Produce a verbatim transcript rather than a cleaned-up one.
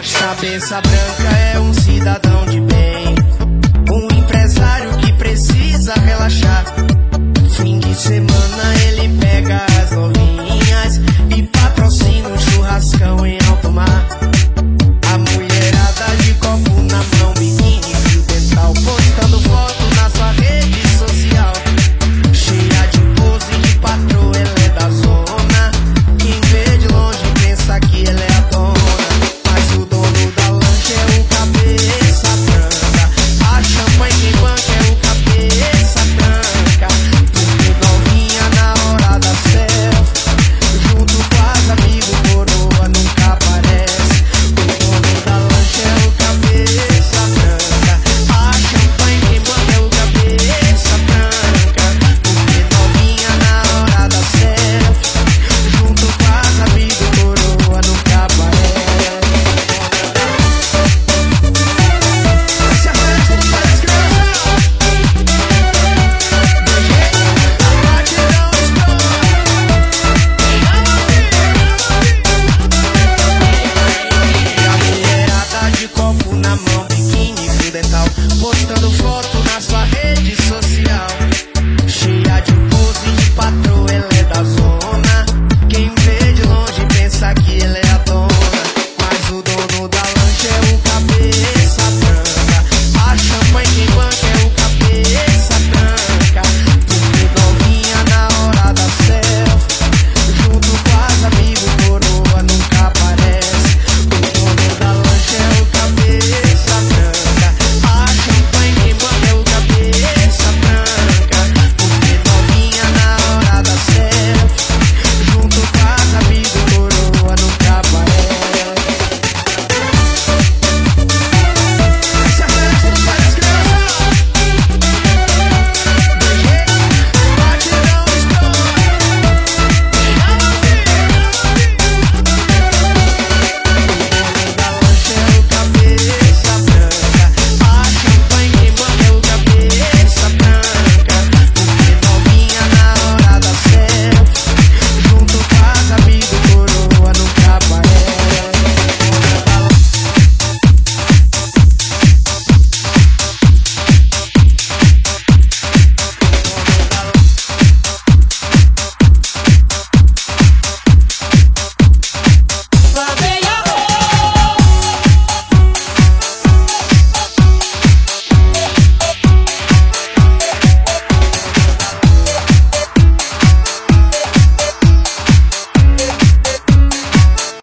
relaxa. Cabeça branca é um cidadão de bem, um empresário que precisa relaxar. Fim de semana ele pega as novinhas e patrocina um churrascão em alto mar. A mulherada de copo na mão, biquíni, fio dental, postando foto na sua rede social. Cheia de pose de patroa, ela é da zona. Quem vê de longe pensa que ela é a dona, mas o dono da lancha é o cabeça branca. A champanhe que banca é o cabeça branca. Porque novinha na hora da selfie, junto com as amigos, coroa nunca aparece. O dono da lancha é o cabeça branca. A champanhe que banca é o cabeça branca. Porque novinha na hora da selfie, junto com as amigos, coroa nunca aparece. Se aparece, não parece criança. Do jeito, a batidão estoura. E a mulherada de copo na mão, biquíni, fio dental, postando foto na sua rede social. Cheia de pose de patroa, ela é da zona. Quem vê de longe pensa que ela é a dona, mas o dono da